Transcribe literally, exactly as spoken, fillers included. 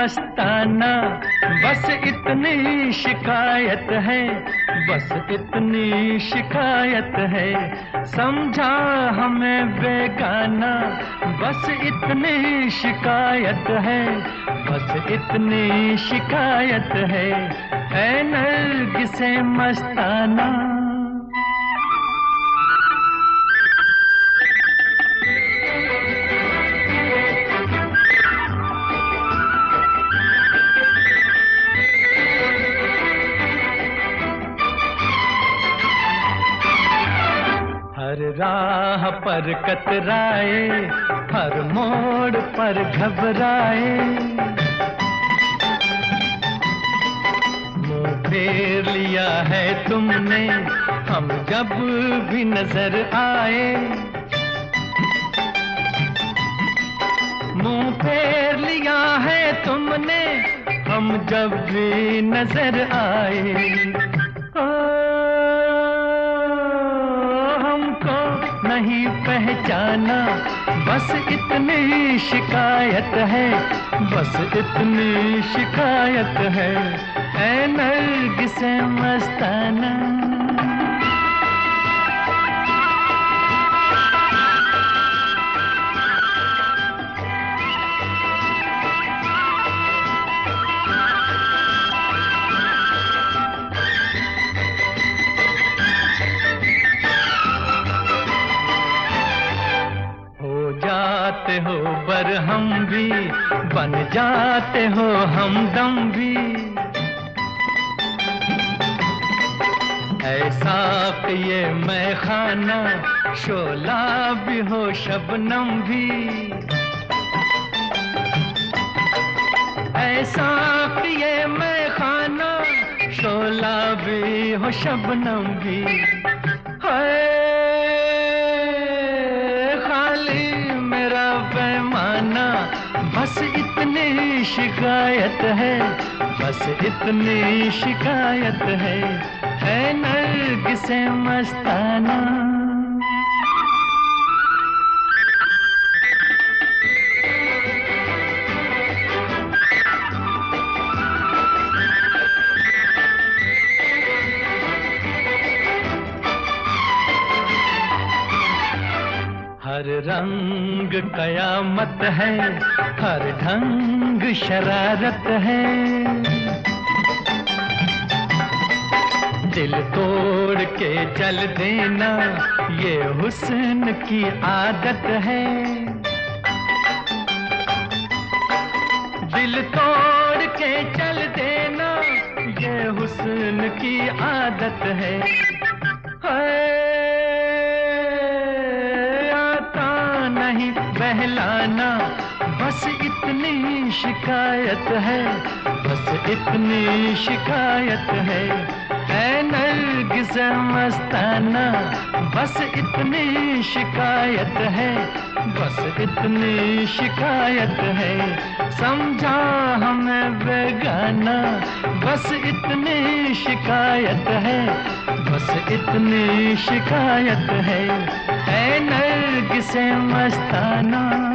मस्ताना, बस इतनी शिकायत है, बस इतनी शिकायत है। समझा हमें बेगाना, बस इतनी शिकायत है, बस इतनी शिकायत है। ऐ नरगिसे मस्ताना। हर राह पर कतराए, हर मोड़ पर घबराए, मुंह फेर लिया है तुमने हम जब भी नजर आए। मुंह फेर लिया है तुमने हम जब भी नजर आए। नहीं पहचाना, बस इतनी शिकायत है, बस इतनी शिकायत है। ऐ नरगिसे मस्ताना। जाते हो बरहम भी, बन जाते हो हमदम भी। ऐसा कि ये मैं खाना, शोला भी हो शबनम भी। ऐसा कि ये मैं खाना, शोला भी हो शबनम भी। है बस इतनी शिकायत है, बस इतनी शिकायत है। ऐ नरगिसे मस्ताना। हर रंग कयामत है, हर ढंग शरारत है। दिल तोड़ के चल देना ये हुस्न की आदत है। दिल तोड़ के चल देना ये हुस्न की आदत है। नहीं बहलाना, बस इतनी शिकायत है, बस इतनी शिकायत है। ऐ नरगिसे मस्ताना, बस इतनी शिकायत है, बस इतनी शिकायत है। समझा हमें बेगाना, बस इतनी शिकायत है, बस इतनी शिकायत है। ऐ नरगिसे मस्ताना।